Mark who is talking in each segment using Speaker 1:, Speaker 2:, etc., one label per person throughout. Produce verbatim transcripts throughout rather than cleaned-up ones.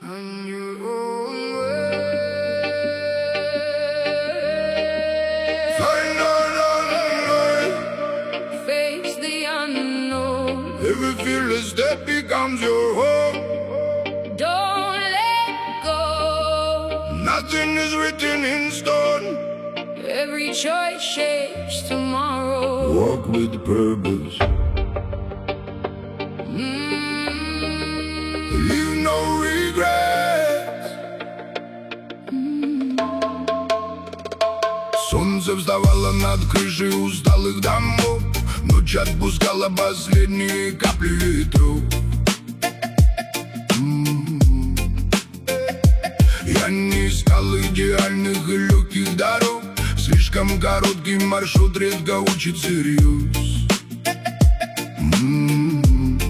Speaker 1: On your own way. Find another way. Face the unknown. Every fearless step becomes your home. Don't let go. Nothing is written in stone. Every choice shapes tomorrow. Walk with purpose. Mm. Leave no regrets. Mm. Солнце вставало над крышей усталых домов. Ночь отпускала последние капли ветров. Mm. Я не искал идеальных и легких дорог. Слишком короткий маршрут редко учит всерьез. Mm.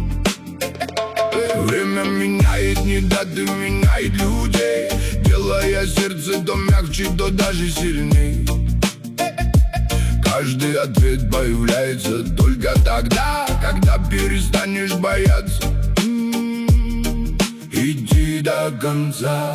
Speaker 1: Время меняет, не даты меняет людей, делая сердце то мягче, то даже сильней. Каждый ответ появляется только тогда, когда перестанешь бояться. Mm. Иди до конца.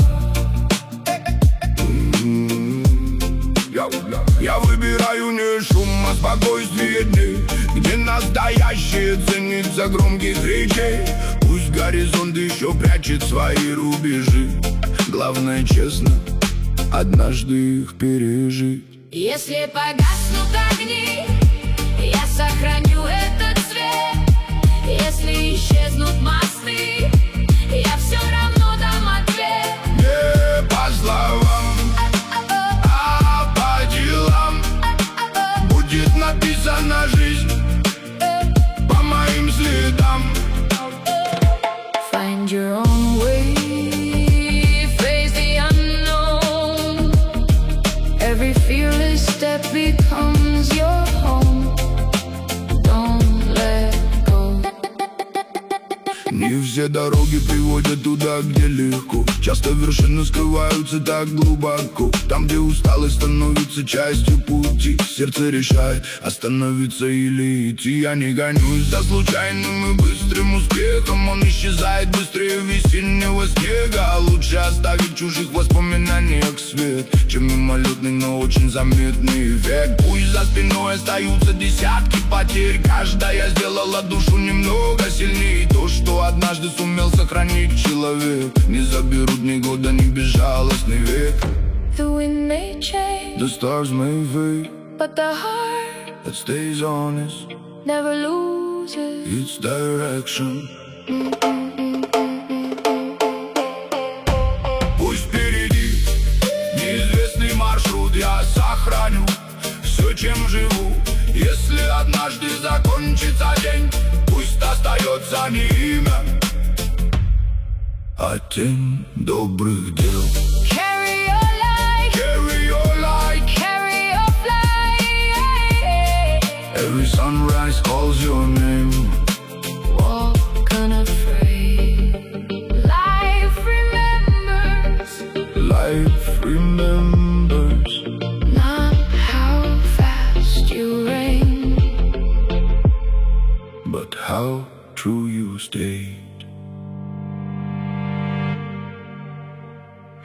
Speaker 1: Я выбираю не шум, а спокойствие дней, где настоящее ценится громких речей. Пусть горизонт еще прячет свои рубежи, главное честно однажды их пережить.
Speaker 2: Если погаснут огни, я сохраню этот свет. Если исчезнут мосты, я все равно дам ответ.
Speaker 1: Не по словам, будет написана жизнь по моим следам.
Speaker 2: Find your own way, face the unknown. Every fearless step becomes your home. Don't let go.
Speaker 1: Не все дороги приводят туда, где легко. Часто вершины скрываются так глубоко. Там, где усталость становится частью пути, сердце решает, остановиться или идти. Я не гонюсь за случайным и быстрым успехом. Он исчезает быстрее весеннего снега. Лучше оставить в чужих воспоминаниях свет, чем мимолетный, но очень заметный эффект. Пусть за спиной остаются десятки потерь, каждая сделала душу немного сильнее. То, что однажды сумел сохранить человек, не заберут ни года, ни безжалостный век.
Speaker 2: The wind may change,
Speaker 1: The stars may fade,
Speaker 2: but the heart
Speaker 1: that stays honest
Speaker 2: never loses
Speaker 1: its direction. Пусть впереди неизвестный маршрут, я сохраню все, чем живу. Если однажды закончится день, пусть остается не имя, а тень добрых дел.
Speaker 2: Carry your light,
Speaker 1: Carry your light.
Speaker 2: carry your flight.
Speaker 1: Every sunrise calls your name.